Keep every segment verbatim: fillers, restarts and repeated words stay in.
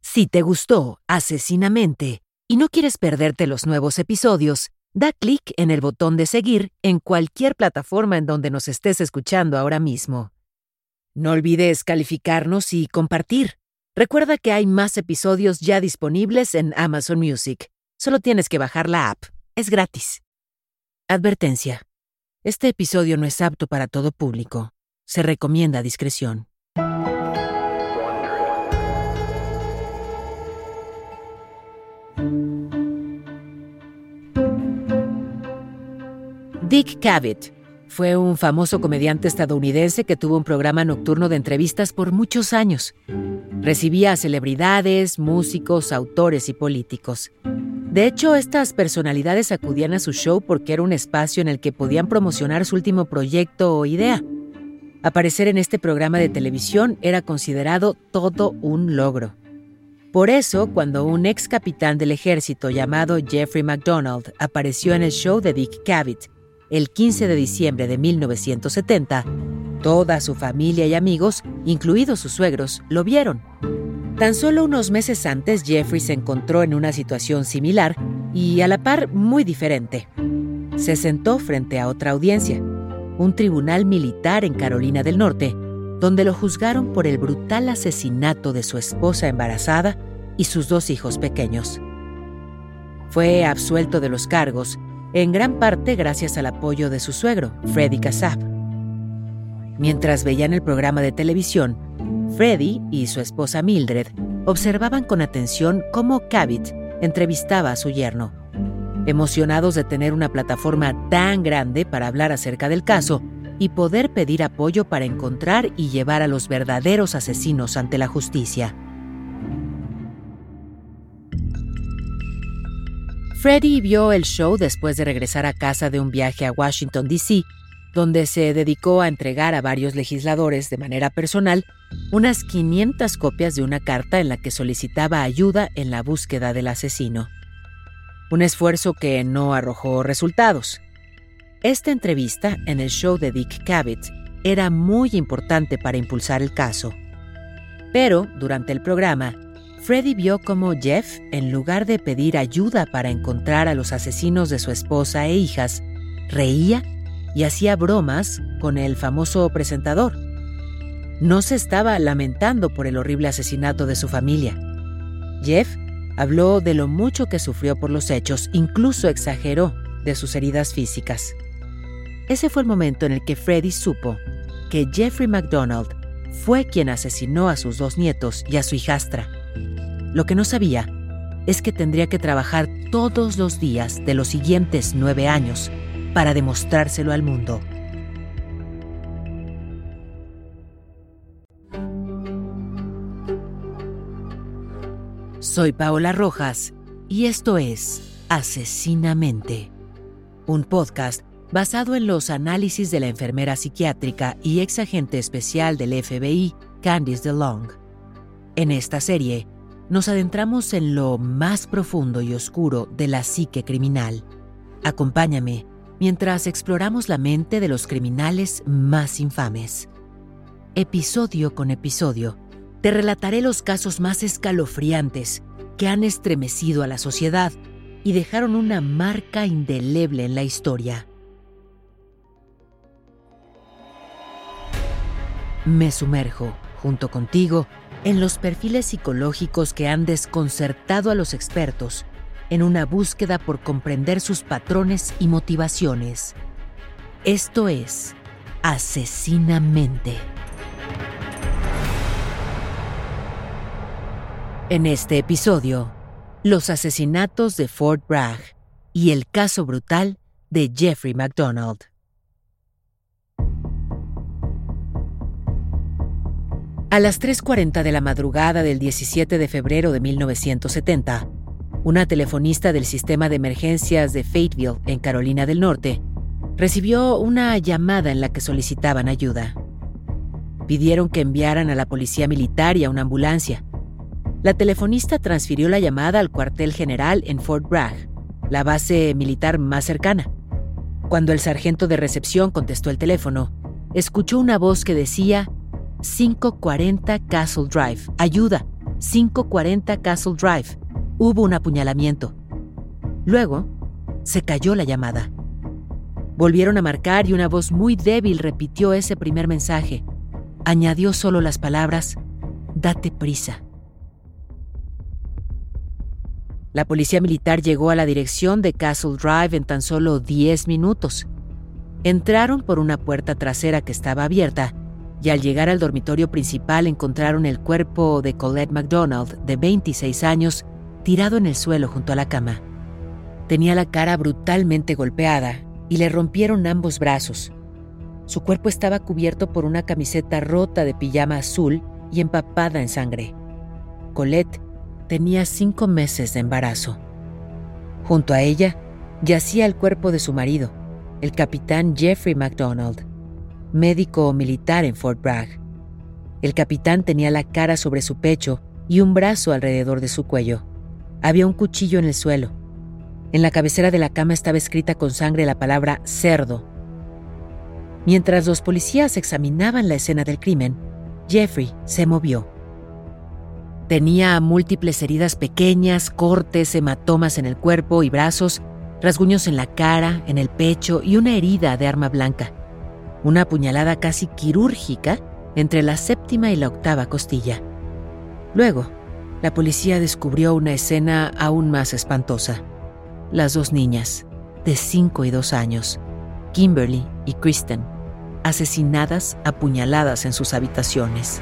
Si te gustó Asesinamente y no quieres perderte los nuevos episodios, da clic en el botón de seguir en cualquier plataforma en donde nos estés escuchando ahora mismo. No olvides calificarnos y compartir. Recuerda que hay más episodios ya disponibles en Amazon Music. Solo tienes que bajar la app. Es gratis. Advertencia. Este episodio no es apto para todo público. Se recomienda discreción. Dick Cavett fue un famoso comediante estadounidense que tuvo un programa nocturno de entrevistas por muchos años. Recibía a celebridades, músicos, autores y políticos. De hecho, estas personalidades acudían a su show porque era un espacio en el que podían promocionar su último proyecto o idea. Aparecer en este programa de televisión era considerado todo un logro. Por eso, cuando un ex capitán del ejército llamado Jeffrey McDonald apareció en el show de Dick Cavett el quince de diciembre de mil novecientos setenta, toda su familia y amigos, incluidos sus suegros, lo vieron. Tan solo unos meses antes, Jeffrey se encontró en una situación similar y, a la par, muy diferente. Se sentó frente a otra audiencia, un tribunal militar en Carolina del Norte, donde lo juzgaron por el brutal asesinato de su esposa embarazada y sus dos hijos pequeños. Fue absuelto de los cargos, en gran parte gracias al apoyo de su suegro, Freddie Kassab. Mientras veían el programa de televisión, Freddie y su esposa Mildred observaban con atención cómo Cavett entrevistaba a su yerno. Emocionados de tener una plataforma tan grande para hablar acerca del caso y poder pedir apoyo para encontrar y llevar a los verdaderos asesinos ante la justicia. Freddie vio el show después de regresar a casa de un viaje a Washington, D C, donde se dedicó a entregar a varios legisladores de manera personal unas quinientas copias de una carta en la que solicitaba ayuda en la búsqueda del asesino. Un esfuerzo que no arrojó resultados. Esta entrevista en el show de Dick Cavett era muy importante para impulsar el caso. Pero, durante el programa, Freddie vio cómo Jeff, en lugar de pedir ayuda para encontrar a los asesinos de su esposa e hijas, reía y hacía bromas con el famoso presentador. No se estaba lamentando por el horrible asesinato de su familia. Jeff habló de lo mucho que sufrió por los hechos, incluso exageró de sus heridas físicas. Ese fue el momento en el que Freddie supo que Jeffrey McDonald fue quien asesinó a sus dos nietos y a su hijastra. Lo que no sabía es que tendría que trabajar todos los días de los siguientes nueve años para demostrárselo al mundo. Soy Paola Rojas y esto es Asesinamente, un podcast basado en los análisis de la enfermera psiquiátrica y ex agente especial del F B I, Candice DeLong. En esta serie, nos adentramos en lo más profundo y oscuro de la psique criminal. Acompáñame mientras exploramos la mente de los criminales más infames. Episodio con episodio, te relataré los casos más escalofriantes que han estremecido a la sociedad y dejaron una marca indeleble en la historia. Me sumerjo, junto contigo, en los perfiles psicológicos que han desconcertado a los expertos en una búsqueda por comprender sus patrones y motivaciones. Esto es Asesinamente. En este episodio, los asesinatos de Fort Bragg y el caso brutal de Jeffrey McDonald. A las tres cuarenta de la madrugada del diecisiete de febrero de mil novecientos setenta, una telefonista del sistema de emergencias de Fayetteville, en Carolina del Norte, recibió una llamada en la que solicitaban ayuda. Pidieron que enviaran a la policía militar y a una ambulancia. La telefonista transfirió la llamada al cuartel general en Fort Bragg, la base militar más cercana. Cuando el sargento de recepción contestó el teléfono, escuchó una voz que decía: quinientos cuarenta Castle Drive, ayuda, quinientos cuarenta Castle Drive. Hubo un apuñalamiento. Luego, se cayó la llamada. Volvieron a marcar y una voz muy débil repitió ese primer mensaje. Añadió solo las palabras, «Date prisa». La policía militar llegó a la dirección de Castle Drive en tan solo diez minutos. Entraron por una puerta trasera que estaba abierta y al llegar al dormitorio principal encontraron el cuerpo de Colette McDonald, de veintiséis años, tirado en el suelo junto a la cama. Tenía la cara brutalmente golpeada y le rompieron ambos brazos. Su cuerpo estaba cubierto por una camiseta rota de pijama azul y empapada en sangre. Colette tenía cinco meses de embarazo. Junto a ella yacía el cuerpo de su marido, el capitán Jeffrey McDonald, médico militar en Fort Bragg. El capitán tenía la cara sobre su pecho y un brazo alrededor de su cuello. Había un cuchillo en el suelo. En la cabecera de la cama estaba escrita con sangre la palabra cerdo. Mientras los policías examinaban la escena del crimen, Jeffrey se movió. Tenía múltiples heridas pequeñas, cortes, hematomas en el cuerpo y brazos, rasguños en la cara, en el pecho y una herida de arma blanca. Una puñalada casi quirúrgica entre la séptima y la octava costilla. Luego, la policía descubrió una escena aún más espantosa. Las dos niñas, de cinco y dos años, Kimberly y Kristen, asesinadas a puñaladas en sus habitaciones.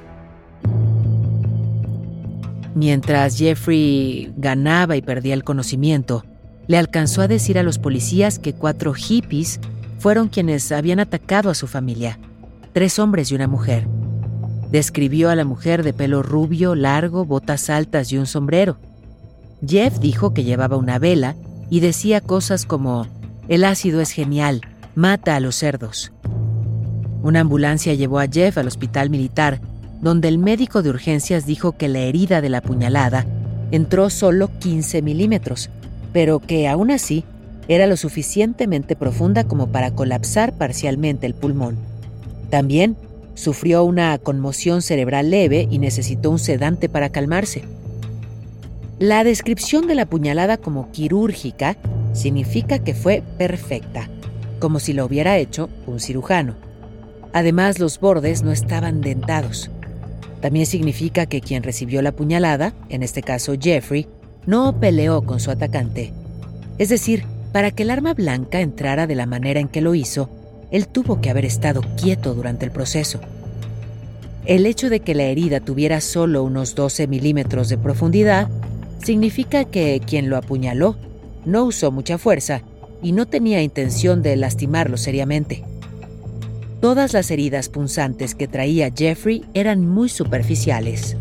Mientras Jeffrey ganaba y perdía el conocimiento, le alcanzó a decir a los policías que cuatro hippies fueron quienes habían atacado a su familia, tres hombres y una mujer. Describió a la mujer de pelo rubio, largo, botas altas y un sombrero. Jeff dijo que llevaba una vela y decía cosas como, «El ácido es genial, mata a los cerdos». Una ambulancia llevó a Jeff al hospital militar, donde el médico de urgencias dijo que la herida de la puñalada entró solo quince milímetros, pero que aún así era lo suficientemente profunda como para colapsar parcialmente el pulmón. También sufrió una conmoción cerebral leve y necesitó un sedante para calmarse. La descripción de la puñalada como quirúrgica significa que fue perfecta, como si lo hubiera hecho un cirujano. Además, los bordes no estaban dentados. También significa que quien recibió la puñalada, en este caso Jeffrey, no peleó con su atacante. Es decir, para que el arma blanca entrara de la manera en que lo hizo, él tuvo que haber estado quieto durante el proceso. El hecho de que la herida tuviera solo unos doce milímetros de profundidad significa que quien lo apuñaló no usó mucha fuerza y no tenía intención de lastimarlo seriamente. Todas las heridas punzantes que traía Jeffrey eran muy superficiales.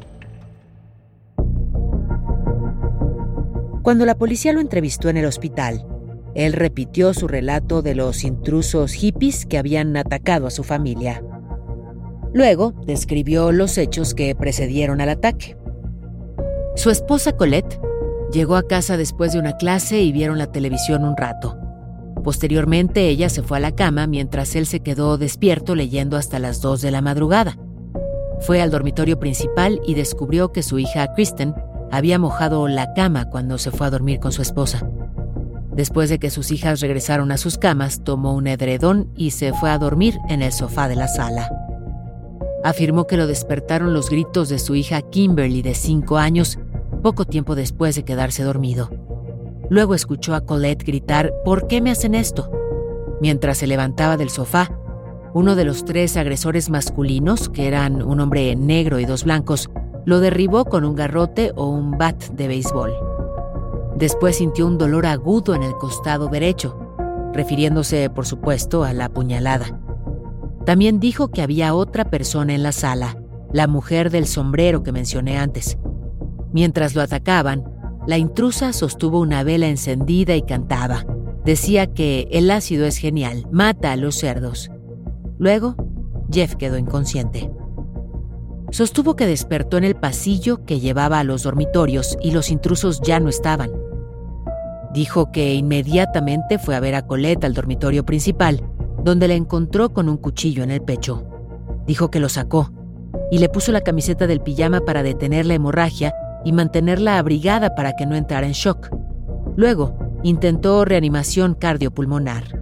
Cuando la policía lo entrevistó en el hospital, él repitió su relato de los intrusos hippies que habían atacado a su familia. Luego, describió los hechos que precedieron al ataque. Su esposa Colette llegó a casa después de una clase y vieron la televisión un rato. Posteriormente, ella se fue a la cama mientras él se quedó despierto leyendo hasta las dos de la madrugada. Fue al dormitorio principal y descubrió que su hija Kristen había mojado la cama cuando se fue a dormir con su esposa. Después de que sus hijas regresaron a sus camas, tomó un edredón y se fue a dormir en el sofá de la sala. Afirmó que lo despertaron los gritos de su hija Kimberly, de cinco años, poco tiempo después de quedarse dormido. Luego escuchó a Colette gritar, «¿Por qué me hacen esto?». Mientras se levantaba del sofá, uno de los tres agresores masculinos, que eran un hombre negro y dos blancos, lo derribó con un garrote o un bat de béisbol. Después sintió un dolor agudo en el costado derecho, refiriéndose, por supuesto, a la puñalada. También dijo que había otra persona en la sala, la mujer del sombrero que mencioné antes. Mientras lo atacaban, la intrusa sostuvo una vela encendida y cantaba. Decía que el ácido es genial, mata a los cerdos. Luego, Jeff quedó inconsciente. Sostuvo que despertó en el pasillo que llevaba a los dormitorios y los intrusos ya no estaban. Dijo que inmediatamente fue a ver a Colette al dormitorio principal, donde la encontró con un cuchillo en el pecho. Dijo que lo sacó, y le puso la camiseta del pijama para detener la hemorragia y mantenerla abrigada para que no entrara en shock. Luego, intentó reanimación cardiopulmonar.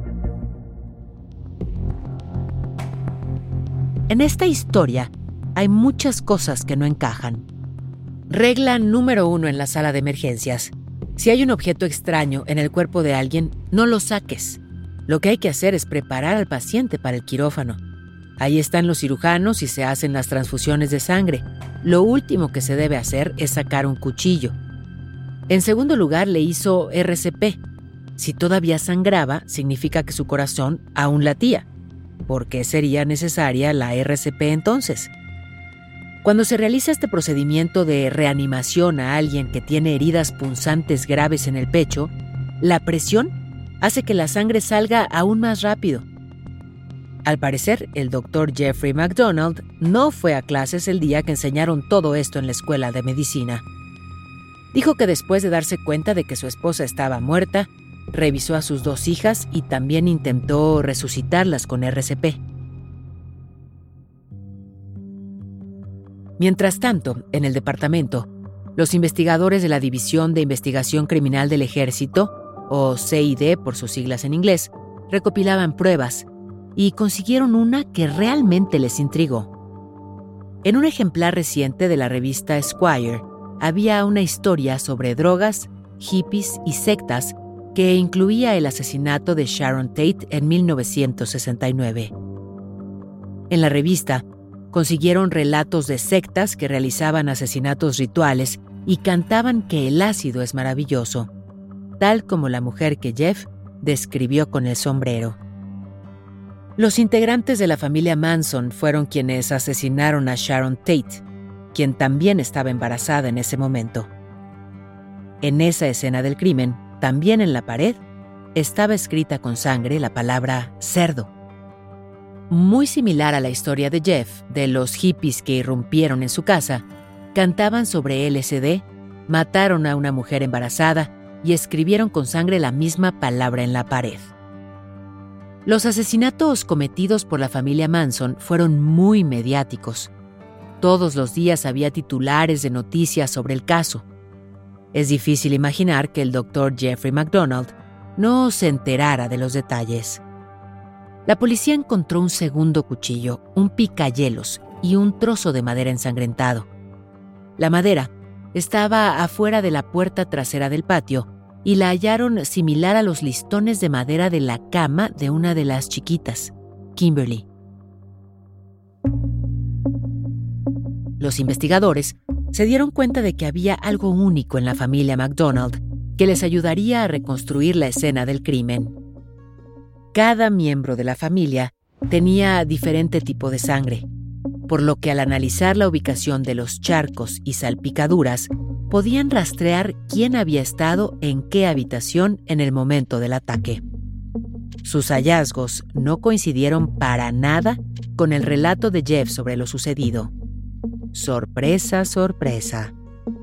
En esta historia hay muchas cosas que no encajan. Regla número uno en la sala de emergencias. Si hay un objeto extraño en el cuerpo de alguien, no lo saques. Lo que hay que hacer es preparar al paciente para el quirófano. Ahí están los cirujanos y se hacen las transfusiones de sangre. Lo último que se debe hacer es sacar un cuchillo. En segundo lugar, le hizo erre ce pe. Si todavía sangraba, significa que su corazón aún latía. ¿Por qué sería necesaria la erre ce pe entonces? Cuando se realiza este procedimiento de reanimación a alguien que tiene heridas punzantes graves en el pecho, la presión hace que la sangre salga aún más rápido. Al parecer, el doctor Jeffrey MacDonald no fue a clases el día que enseñaron todo esto en la escuela de medicina. Dijo que después de darse cuenta de que su esposa estaba muerta, revisó a sus dos hijas y también intentó resucitarlas con erre ce pe. Mientras tanto, en el departamento, los investigadores de la División de Investigación Criminal del Ejército, o ce i de por sus siglas en inglés, recopilaban pruebas y consiguieron una que realmente les intrigó. En un ejemplar reciente de la revista Esquire, había una historia sobre drogas, hippies y sectas que incluía el asesinato de Sharon Tate en mil novecientos sesenta y nueve. En la revista, consiguieron relatos de sectas que realizaban asesinatos rituales y cantaban que el ácido es maravilloso, tal como la mujer que Jeff describió con el sombrero. Los integrantes de la familia Manson fueron quienes asesinaron a Sharon Tate, quien también estaba embarazada en ese momento. En esa escena del crimen, también en la pared, estaba escrita con sangre la palabra cerdo. Muy similar a la historia de Jeff, de los hippies que irrumpieron en su casa, cantaban sobre ele ese de, mataron a una mujer embarazada y escribieron con sangre la misma palabra en la pared. Los asesinatos cometidos por la familia Manson fueron muy mediáticos. Todos los días había titulares de noticias sobre el caso. Es difícil imaginar que el doctor Jeffrey MacDonald no se enterara de los detalles. La policía encontró un segundo cuchillo, un picayelos y un trozo de madera ensangrentado. La madera estaba afuera de la puerta trasera del patio y la hallaron similar a los listones de madera de la cama de una de las chiquitas, Kimberly. Los investigadores se dieron cuenta de que había algo único en la familia MacDonald que les ayudaría a reconstruir la escena del crimen. Cada miembro de la familia tenía diferente tipo de sangre, por lo que al analizar la ubicación de los charcos y salpicaduras, podían rastrear quién había estado en qué habitación en el momento del ataque. Sus hallazgos no coincidieron para nada con el relato de Jeff sobre lo sucedido. Sorpresa, sorpresa.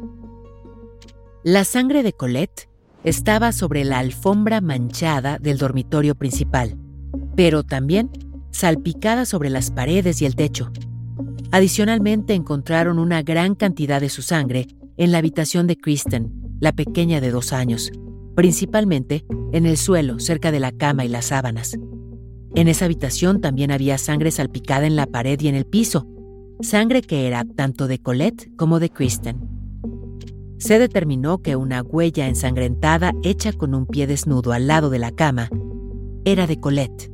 La sangre de Colette estaba sobre la alfombra manchada del dormitorio principal, pero también salpicada sobre las paredes y el techo. Adicionalmente, encontraron una gran cantidad de su sangre en la habitación de Kristen, la pequeña de dos años, principalmente en el suelo cerca de la cama y las sábanas. En esa habitación también había sangre salpicada en la pared y en el piso, sangre que era tanto de Colette como de Kristen. Se determinó que una huella ensangrentada hecha con un pie desnudo al lado de la cama era de Colette.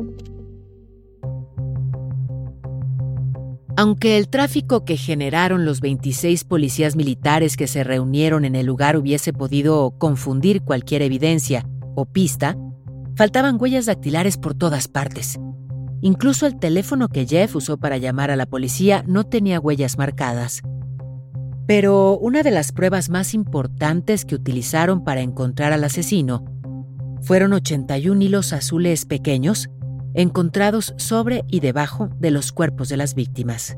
Aunque el tráfico que generaron los veintiséis policías militares que se reunieron en el lugar hubiese podido confundir cualquier evidencia o pista, faltaban huellas dactilares por todas partes. Incluso el teléfono que Jeff usó para llamar a la policía no tenía huellas marcadas. Pero una de las pruebas más importantes que utilizaron para encontrar al asesino fueron ochenta y un hilos azules pequeños encontrados sobre y debajo de los cuerpos de las víctimas.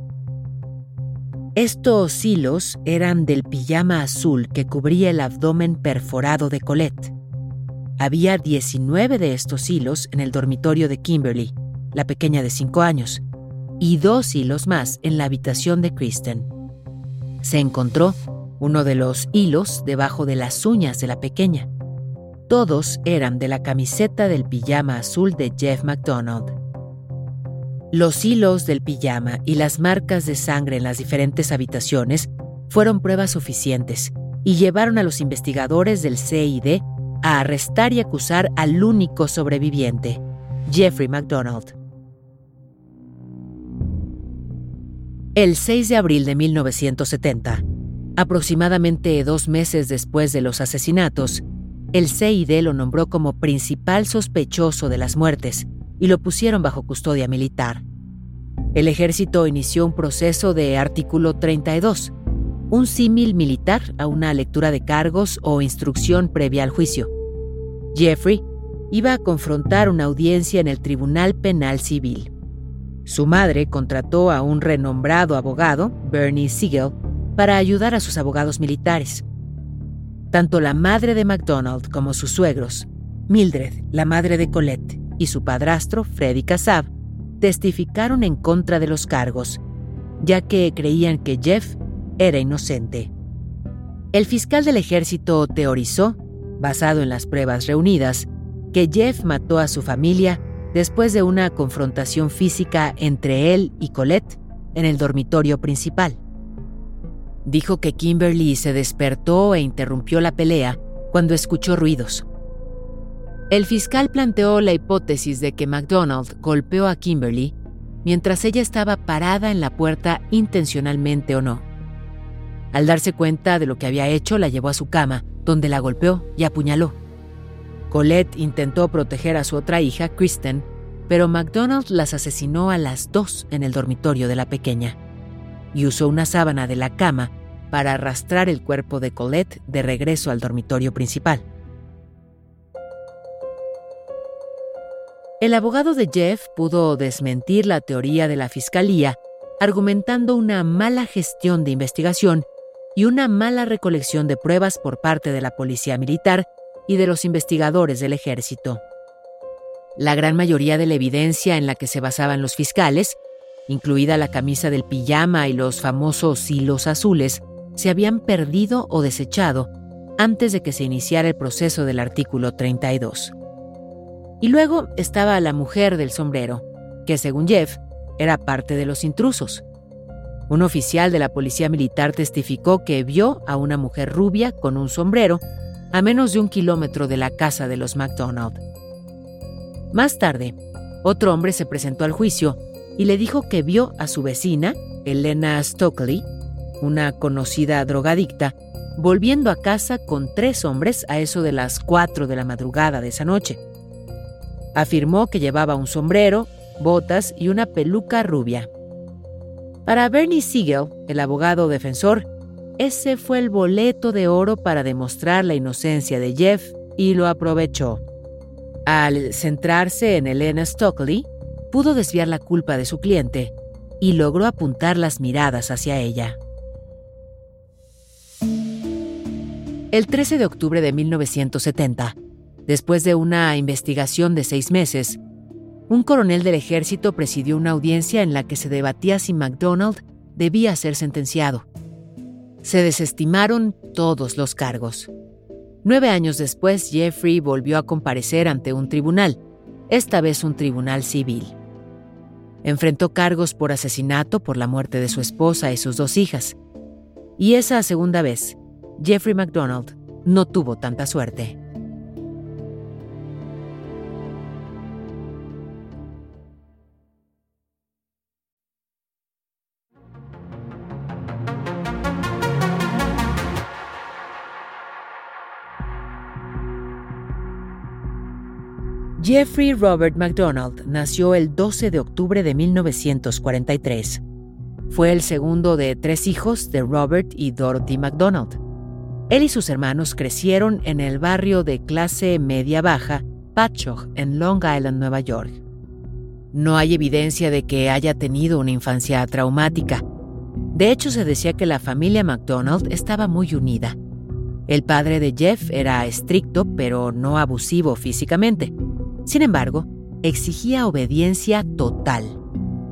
Estos hilos eran del pijama azul que cubría el abdomen perforado de Colette. Había diecinueve de estos hilos en el dormitorio de Kimberly, la pequeña de cinco años, y dos hilos más en la habitación de Kristen. Se encontró uno de los hilos debajo de las uñas de la pequeña. Todos eran de la camiseta del pijama azul de Jeff MacDonald. Los hilos del pijama y las marcas de sangre en las diferentes habitaciones fueron pruebas suficientes y llevaron a los investigadores del C I D a arrestar y acusar al único sobreviviente, Jeffrey MacDonald. El seis de abril de mil novecientos setenta, aproximadamente dos meses después de los asesinatos, el C I D lo nombró como principal sospechoso de las muertes y lo pusieron bajo custodia militar. El ejército inició un proceso de artículo treinta y dos, un símil militar a una lectura de cargos o instrucción previa al juicio. Jeffrey iba a confrontar una audiencia en el Tribunal Penal Civil. Su madre contrató a un renombrado abogado, Bernie Siegel, para ayudar a sus abogados militares. Tanto la madre de MacDonald como sus suegros, Mildred, la madre de Colette, y su padrastro, Freddy Kassab, testificaron en contra de los cargos, ya que creían que Jeff era inocente. El fiscal del ejército teorizó, basado en las pruebas reunidas, que Jeff mató a su familia después de una confrontación física entre él y Colette en el dormitorio principal. Dijo que Kimberly se despertó e interrumpió la pelea cuando escuchó ruidos. El fiscal planteó la hipótesis de que MacDonald golpeó a Kimberly mientras ella estaba parada en la puerta intencionalmente o no. Al darse cuenta de lo que había hecho, la llevó a su cama, donde la golpeó y apuñaló. Colette intentó proteger a su otra hija, Kristen, pero MacDonald las asesinó a las dos en el dormitorio de la pequeña y usó una sábana de la cama para arrastrar el cuerpo de Colette de regreso al dormitorio principal. El abogado de Jeff pudo desmentir la teoría de la fiscalía, argumentando una mala gestión de investigación y una mala recolección de pruebas por parte de la policía militar y de los investigadores del ejército. La gran mayoría de la evidencia en la que se basaban los fiscales, incluida la camisa del pijama y los famosos hilos azules, se habían perdido o desechado antes de que se iniciara el proceso del artículo treinta y dos. Y luego estaba la mujer del sombrero, que según Jeff, era parte de los intrusos. Un oficial de la policía militar testificó que vio a una mujer rubia con un sombrero a menos de un kilómetro de la casa de los MacDonald. Más tarde, otro hombre se presentó al juicio y le dijo que vio a su vecina, Elena Stokely, una conocida drogadicta, volviendo a casa con tres hombres a eso de las cuatro de la madrugada de esa noche. Afirmó que llevaba un sombrero, botas y una peluca rubia. Para Bernie Siegel, el abogado defensor, ese fue el boleto de oro para demostrar la inocencia de Jeff y lo aprovechó. Al centrarse en Elena Stokely, pudo desviar la culpa de su cliente y logró apuntar las miradas hacia ella. El trece de octubre de mil novecientos setenta, después de una investigación de seis meses, un coronel del ejército presidió una audiencia en la que se debatía si MacDonald debía ser sentenciado. Se desestimaron todos los cargos. Nueve años después, Jeffrey volvió a comparecer ante un tribunal, esta vez un tribunal civil. Enfrentó cargos por asesinato por la muerte de su esposa y sus dos hijas. Y esa segunda vez, Jeffrey MacDonald no tuvo tanta suerte. Jeffrey Robert MacDonald nació el doce de octubre de mil novecientos cuarenta y tres. Fue el segundo de tres hijos de Robert y Dorothy MacDonald. Él y sus hermanos crecieron en el barrio de clase media-baja Patchogue, en Long Island, Nueva York. No hay evidencia de que haya tenido una infancia traumática. De hecho, se decía que la familia MacDonald estaba muy unida. El padre de Jeff era estricto, pero no abusivo físicamente. Sin embargo, exigía obediencia total.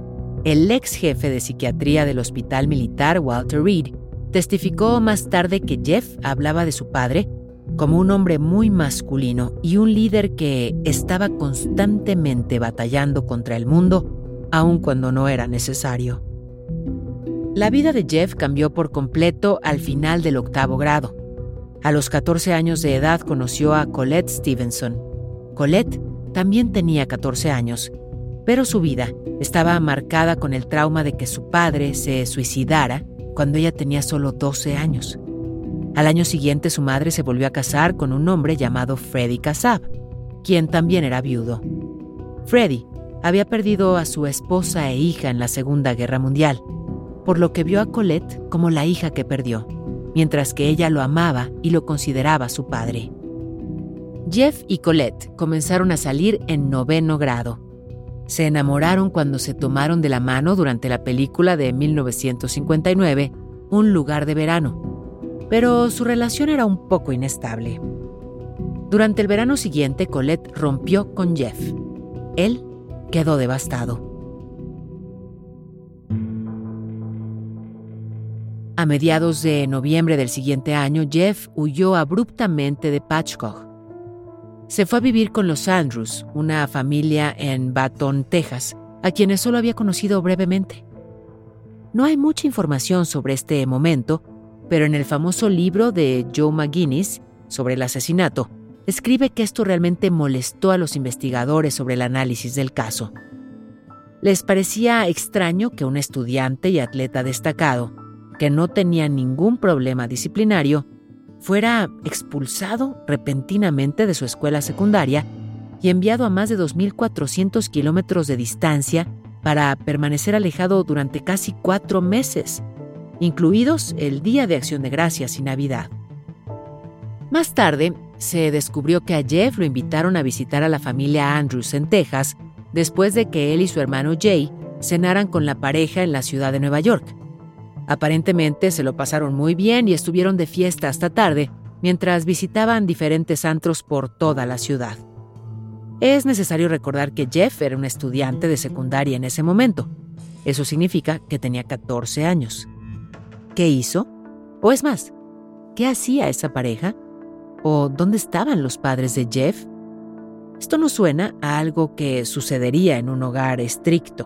El ex jefe de psiquiatría del hospital militar, Walter Reed, testificó más tarde que Jeff hablaba de su padre como un hombre muy masculino y un líder que estaba constantemente batallando contra el mundo, aun cuando no era necesario. La vida de Jeff cambió por completo al final del octavo grado. A los catorce años de edad conoció a Colette Stevenson. Colette también tenía catorce años, pero su vida estaba marcada con el trauma de que su padre se suicidara cuando ella tenía solo doce años. Al año siguiente su madre se volvió a casar con un hombre llamado Freddie Kassab, quien también era viudo. Freddie había perdido a su esposa e hija en la Segunda Guerra Mundial, por lo que vio a Colette como la hija que perdió, mientras que ella lo amaba y lo consideraba su padre. Jeff y Colette comenzaron a salir en noveno grado. Se enamoraron cuando se tomaron de la mano durante la película de mil novecientos cincuenta y nueve, Un lugar de verano, pero su relación era un poco inestable. Durante el verano siguiente, Colette rompió con Jeff. Él quedó devastado. A mediados de noviembre del siguiente año, Jeff huyó abruptamente de Patchogue. Se fue a vivir con los Andrews, una familia en Baton, Texas, a quienes solo había conocido brevemente. No hay mucha información sobre este momento, pero en el famoso libro de Joe McGinnis sobre el asesinato, escribe que esto realmente molestó a los investigadores sobre el análisis del caso. Les parecía extraño que un estudiante y atleta destacado, que no tenía ningún problema disciplinario, fuera expulsado repentinamente de su escuela secundaria y enviado a más de dos mil cuatrocientos kilómetros de distancia para permanecer alejado durante casi cuatro meses, incluidos el Día de Acción de Gracias y Navidad. Más tarde, se descubrió que a Jeff lo invitaron a visitar a la familia Andrews en Texas después de que él y su hermano Jay cenaran con la pareja en la ciudad de Nueva York. Aparentemente se lo pasaron muy bien y estuvieron de fiesta hasta tarde, mientras visitaban diferentes antros por toda la ciudad. Es necesario recordar que Jeff era un estudiante de secundaria en ese momento. Eso significa que tenía catorce años. ¿Qué hizo? O es más, ¿qué hacía esa pareja? ¿O dónde estaban los padres de Jeff? Esto no suena a algo que sucedería en un hogar estricto.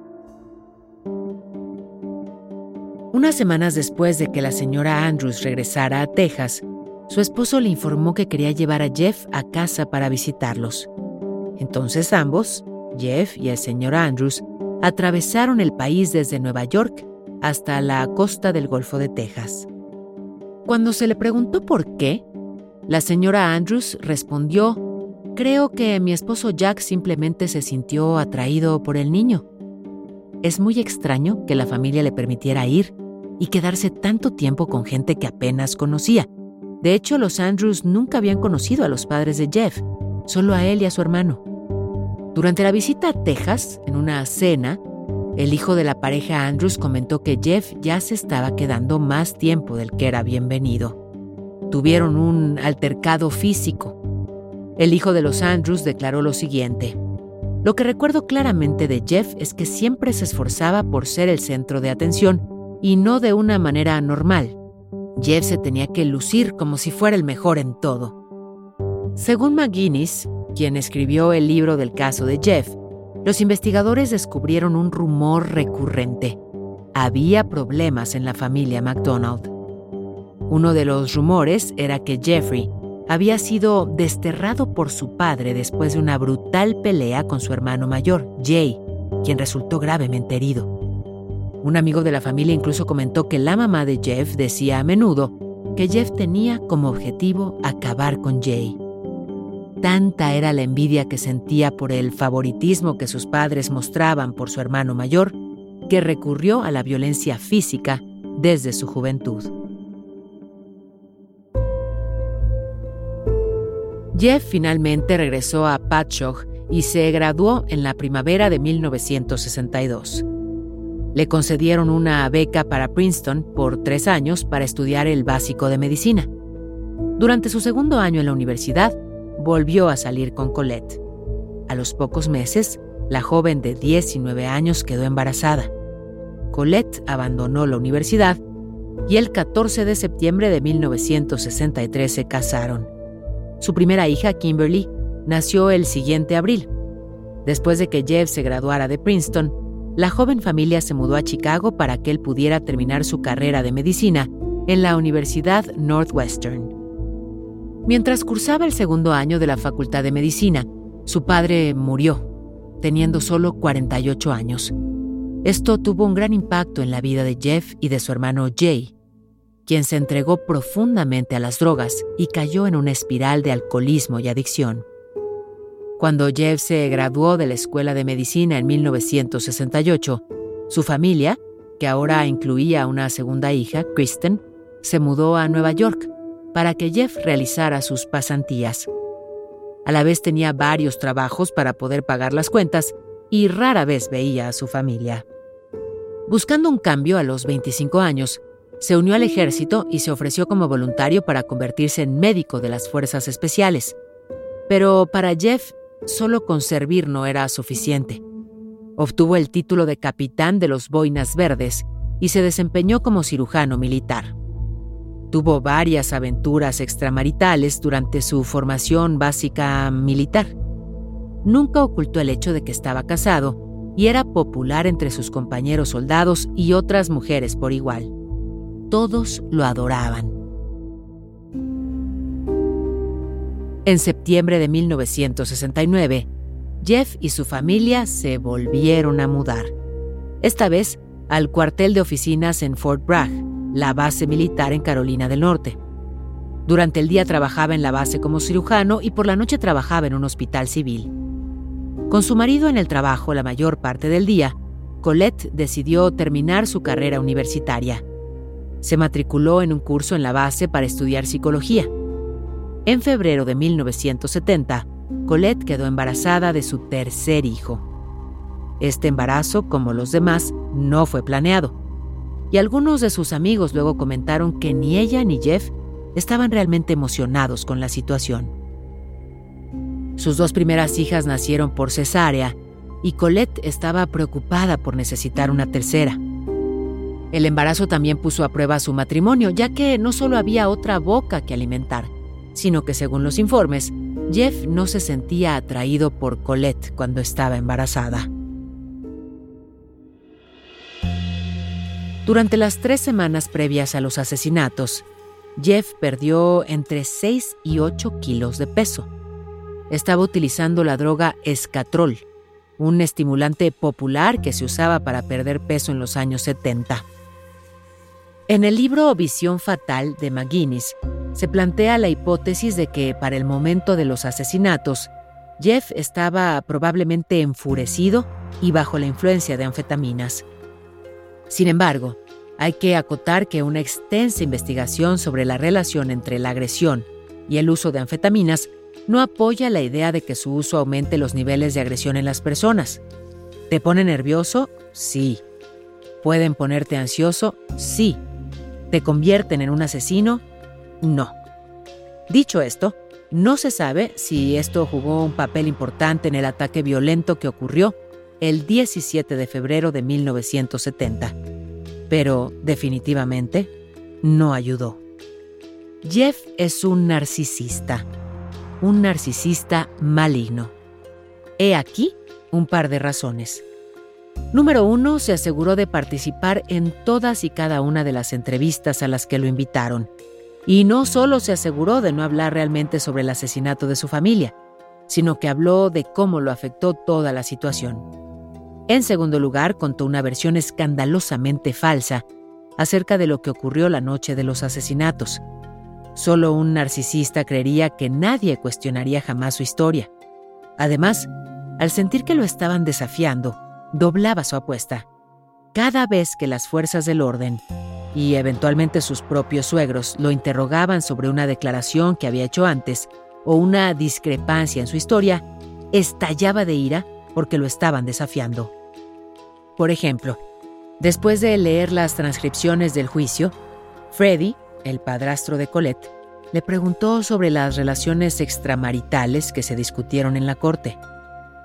Unas semanas después de que la señora Andrews regresara a Texas, su esposo le informó que quería llevar a Jeff a casa para visitarlos. Entonces ambos, Jeff y el señor Andrews, atravesaron el país desde Nueva York hasta la costa del Golfo de Texas. Cuando se le preguntó por qué, la señora Andrews respondió: «Creo que mi esposo Jack simplemente se sintió atraído por el niño». Es muy extraño que la familia le permitiera ir y quedarse tanto tiempo con gente que apenas conocía. De hecho, los Andrews nunca habían conocido a los padres de Jeff, solo a él y a su hermano. Durante la visita a Texas, en una cena, el hijo de la pareja Andrews comentó que Jeff ya se estaba quedando más tiempo del que era bienvenido. Tuvieron un altercado físico. El hijo de los Andrews declaró lo siguiente: «Lo que recuerdo claramente de Jeff es que siempre se esforzaba por ser el centro de atención y no de una manera normal. Jeff se tenía que lucir como si fuera el mejor en todo». Según McGinnis, quien escribió el libro del caso de Jeff, los investigadores descubrieron un rumor recurrente. Había problemas en la familia McDonald. Uno de los rumores era que Jeffrey había sido desterrado por su padre después de una brutal pelea con su hermano mayor, Jay, quien resultó gravemente herido. Un amigo de la familia incluso comentó que la mamá de Jeff decía a menudo que Jeff tenía como objetivo acabar con Jay. Tanta era la envidia que sentía por el favoritismo que sus padres mostraban por su hermano mayor, que recurrió a la violencia física desde su juventud. Jeff finalmente regresó a Patchogue y se graduó en la primavera de mil novecientos sesenta y dos. Le concedieron una beca para Princeton por tres años para estudiar el básico de medicina. Durante su segundo año en la universidad, volvió a salir con Colette. A los pocos meses, la joven de diecinueve años quedó embarazada. Colette abandonó la universidad y el catorce de septiembre de mil novecientos sesenta y tres se casaron. Su primera hija, Kimberly, nació el siguiente abril. Después de que Jeff se graduara de Princeton, la joven familia se mudó a Chicago para que él pudiera terminar su carrera de medicina en la Universidad Northwestern. Mientras cursaba el segundo año de la Facultad de Medicina, su padre murió, teniendo solo cuarenta y ocho años. Esto tuvo un gran impacto en la vida de Jeff y de su hermano Jay, quien se entregó profundamente a las drogas y cayó en una espiral de alcoholismo y adicción. Cuando Jeff se graduó de la Escuela de Medicina en mil novecientos sesenta y ocho, su familia, que ahora incluía una segunda hija, Kristen, se mudó a Nueva York para que Jeff realizara sus pasantías. A la vez tenía varios trabajos para poder pagar las cuentas y rara vez veía a su familia. Buscando un cambio a los veinticinco años, se unió al ejército y se ofreció como voluntario para convertirse en médico de las fuerzas especiales. Pero para Jeff, solo con servir no era suficiente. Obtuvo el título de capitán de los Boinas Verdes y se desempeñó como cirujano militar. Tuvo varias aventuras extramaritales durante su formación básica militar. Nunca ocultó el hecho de que estaba casado y era popular entre sus compañeros soldados y otras mujeres por igual. Todos lo adoraban. En septiembre de mil novecientos sesenta y nueve, Jeff y su familia se volvieron a mudar. Esta vez al cuartel de oficinas en Fort Bragg, la base militar en Carolina del Norte. Durante el día trabajaba en la base como cirujano y por la noche trabajaba en un hospital civil. Con su marido en el trabajo la mayor parte del día, Colette decidió terminar su carrera universitaria. Se matriculó en un curso en la base para estudiar psicología. En febrero de mil novecientos setenta, Colette quedó embarazada de su tercer hijo. Este embarazo, como los demás, no fue planeado, y algunos de sus amigos luego comentaron que ni ella ni Jeff estaban realmente emocionados con la situación. Sus dos primeras hijas nacieron por cesárea, y Colette estaba preocupada por necesitar una tercera. El embarazo también puso a prueba su matrimonio, ya que no solo había otra boca que alimentar, sino que según los informes, Jeff no se sentía atraído por Colette cuando estaba embarazada. Durante las tres semanas previas a los asesinatos, Jeff perdió entre seis y ocho kilos de peso. Estaba utilizando la droga Escatrol, un estimulante popular que se usaba para perder peso en los años setenta. En el libro Visión Fatal de McGinnis, se plantea la hipótesis de que para el momento de los asesinatos, Jeff estaba probablemente enfurecido y bajo la influencia de anfetaminas. Sin embargo, hay que acotar que una extensa investigación sobre la relación entre la agresión y el uso de anfetaminas no apoya la idea de que su uso aumente los niveles de agresión en las personas. ¿Te pone nervioso? Sí. ¿Pueden ponerte ansioso? Sí. ¿Te convierten en un asesino? No. Dicho esto, no se sabe si esto jugó un papel importante en el ataque violento que ocurrió el diecisiete de febrero de mil novecientos setenta, pero definitivamente no ayudó. Jeff es un narcisista, un narcisista maligno. He aquí un par de razones. Número uno, se aseguró de participar en todas y cada una de las entrevistas a las que lo invitaron. Y no solo se aseguró de no hablar realmente sobre el asesinato de su familia, sino que habló de cómo lo afectó toda la situación. En segundo lugar, contó una versión escandalosamente falsa acerca de lo que ocurrió la noche de los asesinatos. Solo un narcisista creería que nadie cuestionaría jamás su historia. Además, al sentir que lo estaban desafiando, doblaba su apuesta. Cada vez que las fuerzas del orden y eventualmente sus propios suegros lo interrogaban sobre una declaración que había hecho antes o una discrepancia en su historia, estallaba de ira porque lo estaban desafiando. Por ejemplo, después de leer las transcripciones del juicio, Freddie, el padrastro de Colette, le preguntó sobre las relaciones extramaritales que se discutieron en la corte.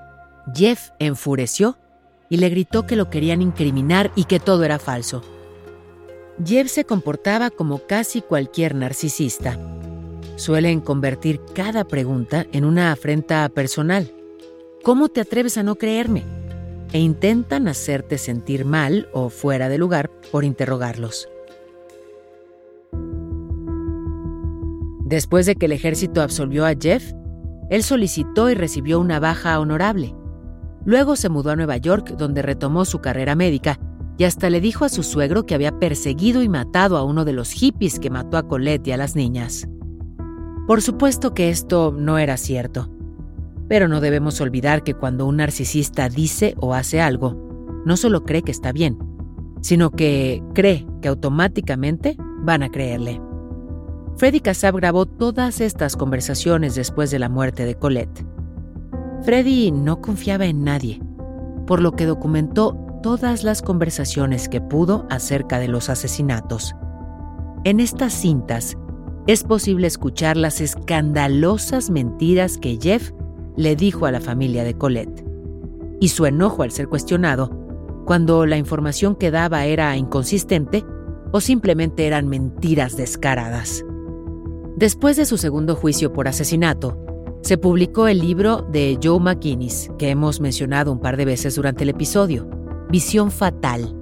Jeff enfureció y le gritó que lo querían incriminar y que todo era falso. Jeff se comportaba como casi cualquier narcisista. Suelen convertir cada pregunta en una afrenta personal. ¿Cómo te atreves a no creerme? E intentan hacerte sentir mal o fuera de lugar por interrogarlos. Después de que el ejército absolvió a Jeff, él solicitó y recibió una baja honorable. Luego se mudó a Nueva York, donde retomó su carrera médica y hasta le dijo a su suegro que había perseguido y matado a uno de los hippies que mató a Colette y a las niñas. Por supuesto que esto no era cierto, pero no debemos olvidar que cuando un narcisista dice o hace algo, no solo cree que está bien, sino que cree que automáticamente van a creerle. Freddy Kassab grabó todas estas conversaciones después de la muerte de Colette. Freddy no confiaba en nadie, por lo que documentó todas las conversaciones que pudo acerca de los asesinatos. En estas cintas es posible escuchar las escandalosas mentiras que Jeff le dijo a la familia de Colette, y su enojo al ser cuestionado cuando la información que daba era inconsistente o simplemente eran mentiras descaradas. Después de su segundo juicio por asesinato, se publicó el libro de Joe McGinnis, que hemos mencionado un par de veces durante el episodio, Visión Fatal.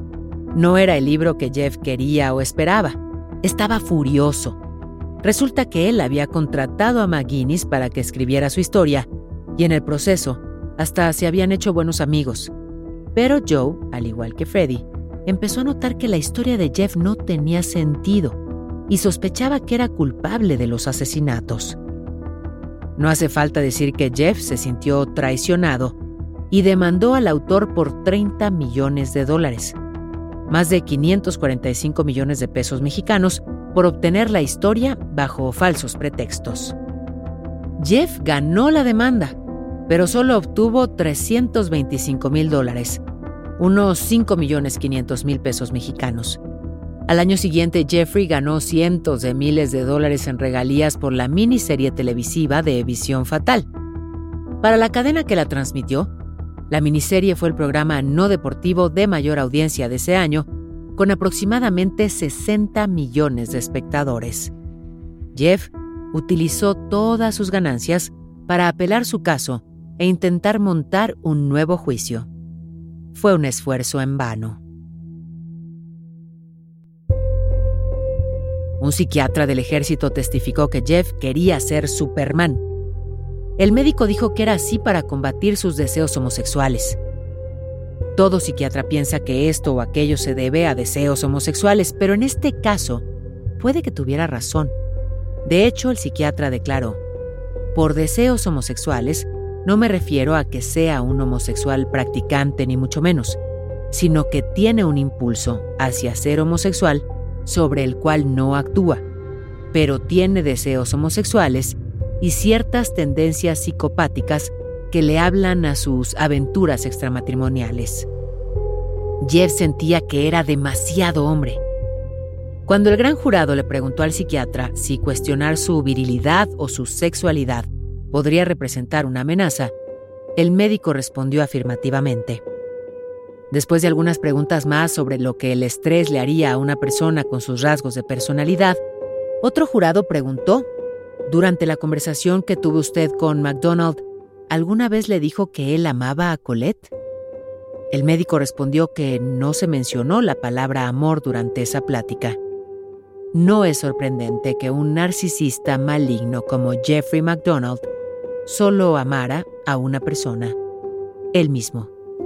No era el libro que Jeff quería o esperaba. Estaba furioso. Resulta que él había contratado a McGinnis para que escribiera su historia, y en el proceso hasta se habían hecho buenos amigos. Pero Joe, al igual que Freddy, empezó a notar que la historia de Jeff no tenía sentido y sospechaba que era culpable de los asesinatos. No hace falta decir que Jeff se sintió traicionado y demandó al autor por treinta millones de dólares, más de quinientos cuarenta y cinco millones de pesos mexicanos, por obtener la historia bajo falsos pretextos. Jeff ganó la demanda, pero solo obtuvo trescientos veinticinco mil dólares, unos cinco millones quinientos mil pesos mexicanos. Al año siguiente, Jeffrey ganó cientos de miles de dólares en regalías por la miniserie televisiva de Visión Fatal. Para la cadena que la transmitió, la miniserie fue el programa no deportivo de mayor audiencia de ese año, con aproximadamente sesenta millones de espectadores. Jeff utilizó todas sus ganancias para apelar su caso e intentar montar un nuevo juicio. Fue un esfuerzo en vano. Un psiquiatra del ejército testificó que Jeff quería ser Superman. El médico dijo que era así para combatir sus deseos homosexuales. Todo psiquiatra piensa que esto o aquello se debe a deseos homosexuales, pero en este caso puede que tuviera razón. De hecho, el psiquiatra declaró: por deseos homosexuales no me refiero a que sea un homosexual practicante ni mucho menos, sino que tiene un impulso hacia ser homosexual sobre el cual no actúa, pero tiene deseos homosexuales y ciertas tendencias psicopáticas que le hablan a sus aventuras extramatrimoniales. Jeff sentía que era demasiado hombre. Cuando el gran jurado le preguntó al psiquiatra si cuestionar su virilidad o su sexualidad podría representar una amenaza, el médico respondió afirmativamente. Después de algunas preguntas más sobre lo que el estrés le haría a una persona con sus rasgos de personalidad, otro jurado preguntó: «Durante la conversación que tuvo usted con McDonald, ¿alguna vez le dijo que él amaba a Colette?». El médico respondió que no se mencionó la palabra amor durante esa plática. No es sorprendente que un narcisista maligno como Jeffrey MacDonald solo amara a una persona, él mismo.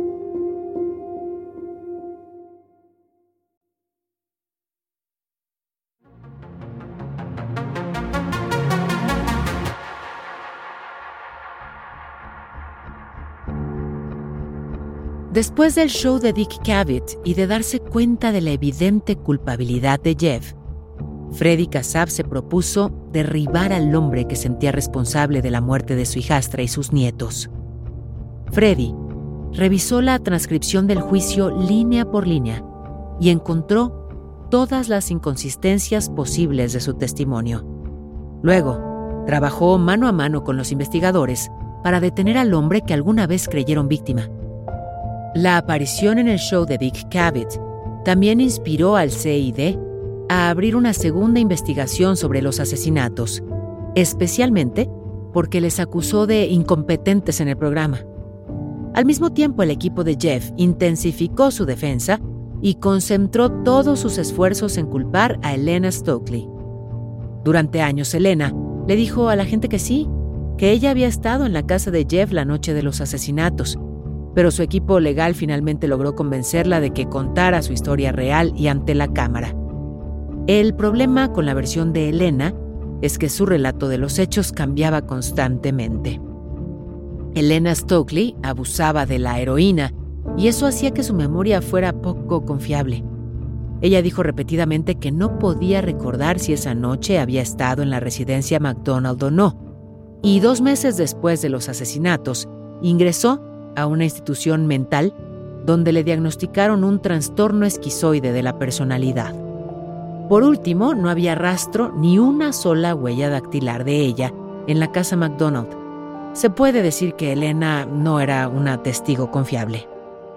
Después del show de Dick Cavett y de darse cuenta de la evidente culpabilidad de Jeff, Freddy Kassab se propuso derribar al hombre que sentía responsable de la muerte de su hijastra y sus nietos. Freddy revisó la transcripción del juicio línea por línea y encontró todas las inconsistencias posibles de su testimonio. Luego, trabajó mano a mano con los investigadores para detener al hombre que alguna vez creyeron víctima. La aparición en el show de Dick Cavett también inspiró al C I D a abrir una segunda investigación sobre los asesinatos, especialmente porque les acusó de incompetentes en el programa. Al mismo tiempo, el equipo de Jeff intensificó su defensa y concentró todos sus esfuerzos en culpar a Elena Stokely. Durante años, Elena le dijo a la gente que sí, que ella había estado en la casa de Jeff la noche de los asesinatos, pero su equipo legal finalmente logró convencerla de que contara su historia real y ante la cámara. El problema con la versión de Elena es que su relato de los hechos cambiaba constantemente. Elena Stokely abusaba de la heroína y eso hacía que su memoria fuera poco confiable. Ella dijo repetidamente que no podía recordar si esa noche había estado en la residencia McDonald o no, y dos meses después de los asesinatos, ingresó a una institución mental donde le diagnosticaron un trastorno esquizoide de la personalidad. Por último, no había rastro ni una sola huella dactilar de ella en la casa McDonald. Se puede decir que Elena no era una testigo confiable.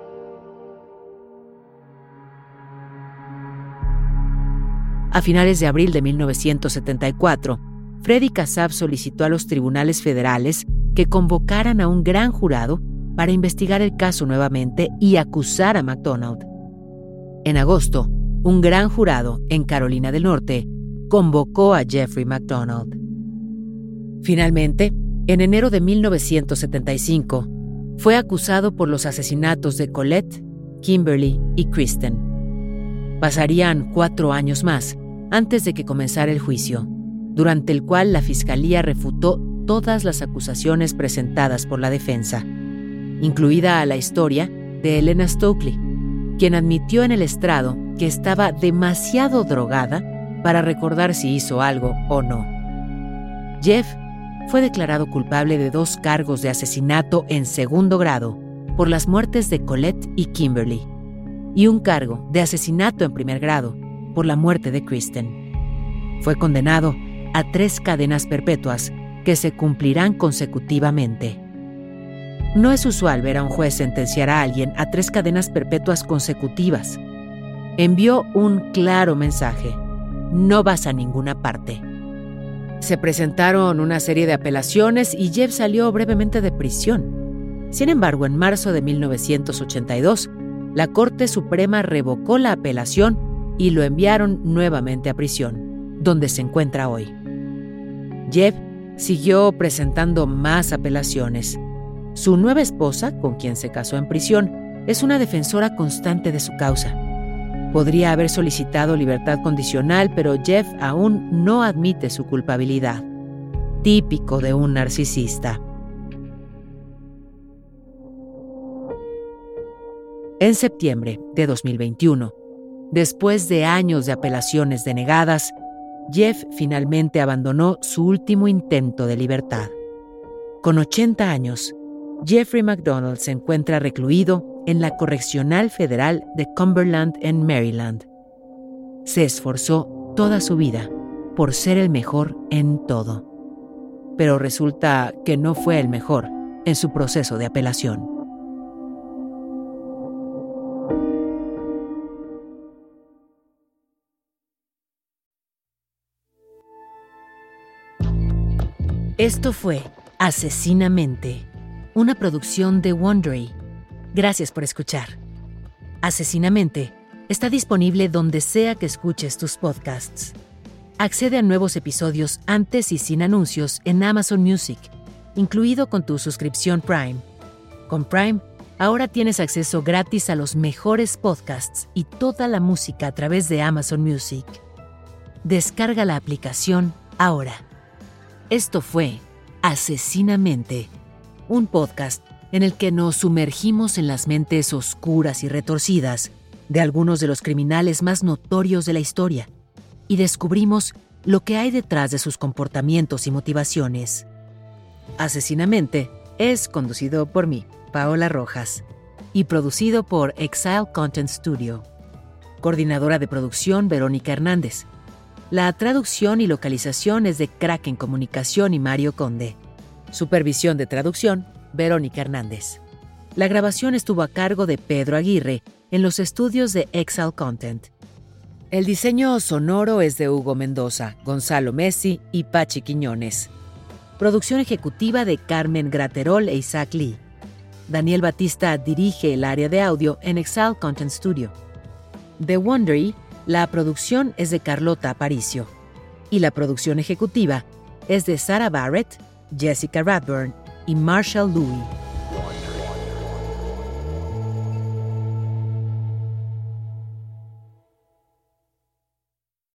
A finales de abril de mil novecientos setenta y cuatro, Freddy Kasab solicitó a los tribunales federales que convocaran a un gran jurado para investigar el caso nuevamente y acusar a McDonald. En agosto, un gran jurado en Carolina del Norte convocó a Jeffrey MacDonald. Finalmente, en enero de mil novecientos setenta y cinco, fue acusado por los asesinatos de Colette, Kimberly y Kristen. Pasarían cuatro años más antes de que comenzara el juicio, durante el cual la fiscalía refutó todas las acusaciones presentadas por la defensa, incluida a la historia de Elena Stokely, quien admitió en el estrado que estaba demasiado drogada para recordar si hizo algo o no. Jeff fue declarado culpable de dos cargos de asesinato en segundo grado por las muertes de Colette y Kimberly, y un cargo de asesinato en primer grado por la muerte de Kristen. Fue condenado a tres cadenas perpetuas que se cumplirán consecutivamente. No es usual ver a un juez sentenciar a alguien a tres cadenas perpetuas consecutivas. Envió un claro mensaje: no vas a ninguna parte. Se presentaron una serie de apelaciones y Jeff salió brevemente de prisión. Sin embargo, en marzo de mil novecientos ochenta y dos, la Corte Suprema revocó la apelación y lo enviaron nuevamente a prisión, donde se encuentra hoy. Jeff siguió presentando más apelaciones. Su nueva esposa, con quien se casó en prisión, es una defensora constante de su causa. Podría haber solicitado libertad condicional, pero Jeff aún no admite su culpabilidad. Típico de un narcisista. En septiembre de dos mil veintiuno, después de años de apelaciones denegadas, Jeff finalmente abandonó su último intento de libertad. Con ochenta años, Jeffrey MacDonald se encuentra recluido en la Correccional Federal de Cumberland, en Maryland. Se esforzó toda su vida por ser el mejor en todo, pero resulta que no fue el mejor en su proceso de apelación. Esto fue Asesinamente, una producción de Wondery. Gracias por escuchar. Asesinamente está disponible donde sea que escuches tus podcasts. Accede a nuevos episodios antes y sin anuncios en Amazon Music, incluido con tu suscripción Prime. Con Prime, ahora tienes acceso gratis a los mejores podcasts y toda la música a través de Amazon Music. Descarga la aplicación ahora. Esto fue Asesinamente, un podcast en el que nos sumergimos en las mentes oscuras y retorcidas de algunos de los criminales más notorios de la historia y descubrimos lo que hay detrás de sus comportamientos y motivaciones. Asesinamente es conducido por mí, Paola Rojas, y producido por Exile Content Studio. Coordinadora de producción, Verónica Hernández. La traducción y localización es de Kraken Comunicación y Mario Conde. Supervisión de traducción, Verónica Hernández. La grabación estuvo a cargo de Pedro Aguirre en los estudios de Exile Content. El diseño sonoro es de Hugo Mendoza, Gonzalo Messi y Pachi Quiñones. Producción ejecutiva de Carmen Graterol e Isaac Lee. Daniel Batista dirige el área de audio en Exile Content Studio. De Wondery, la producción es de Carlota Aparicio. Y la producción ejecutiva es de Sarah Barrett, Jessica Radburn y Marshall Louis.